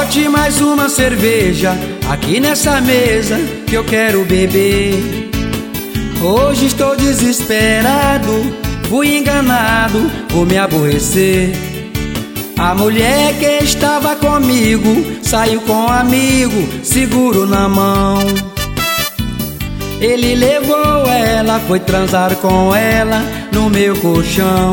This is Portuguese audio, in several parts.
Bote mais uma cerveja aqui nessa mesa que eu quero beber. Hoje estou desesperado, fui enganado, vou me aborrecer. A mulher que estava comigo saiu com um amigo, seguro na mão. Ele levou ela, foi transar com ela no meu colchão.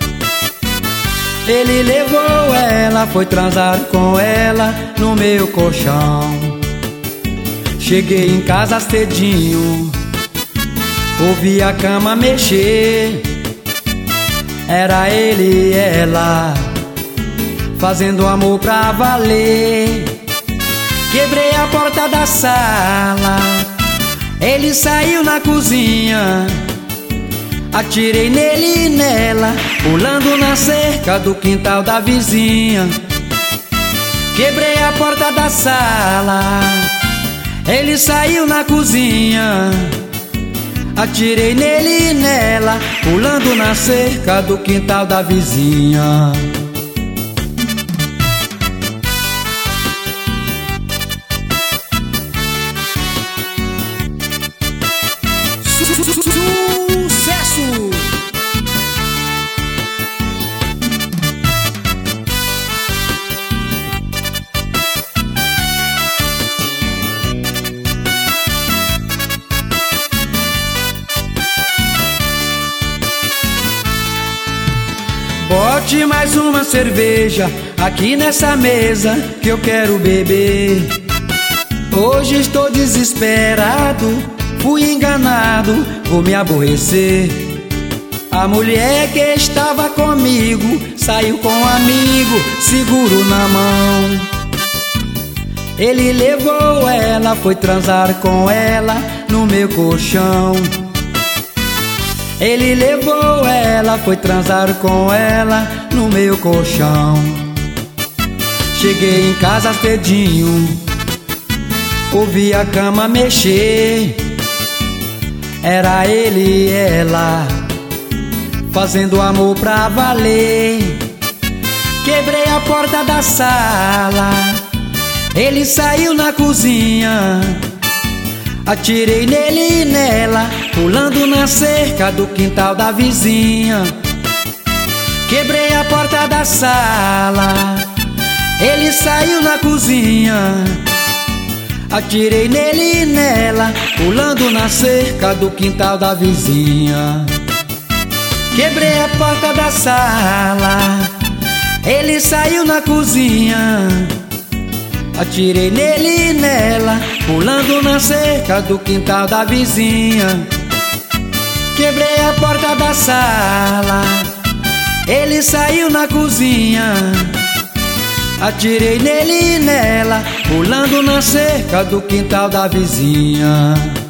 Ele levou ela, foi transar com ela no meu colchão. Cheguei em casa cedinho, ouvi a cama mexer. Era ele e ela fazendo amor pra valer. Quebrei a porta da sala, ele saiu na cozinha. Atirei nele e nela, pulando na cerca do quintal da vizinha. Quebrei a porta da sala, ele saiu na cozinha. Atirei nele e nela, pulando na cerca do quintal da vizinha. Sucesso! Bote mais uma cerveja aqui nessa mesa que eu quero beber. Hoje estou desesperado, fui enganado, vou me aborrecer. A mulher que estava comigo saiu com um amigo, seguro na mão. Ele levou ela, foi transar com ela no meu colchão. Ele levou ela, foi transar com ela no meu colchão. Cheguei em casa cedinho, ouvi a cama mexer. Era ele e ela fazendo amor pra valer. Quebrei a porta da sala, ele saiu na cozinha. Atirei nele e nela, pulando na cerca do quintal da vizinha. Quebrei a porta da sala, ele saiu na cozinha. Atirei nele e nela, pulando na cerca do quintal da vizinha. Quebrei a porta da sala, ele saiu na cozinha. Atirei nele e nela, pulando na cerca do quintal da vizinha. Quebrei a porta da sala, ele saiu na cozinha. Atirei nele e nela, pulando na cerca do quintal da vizinha.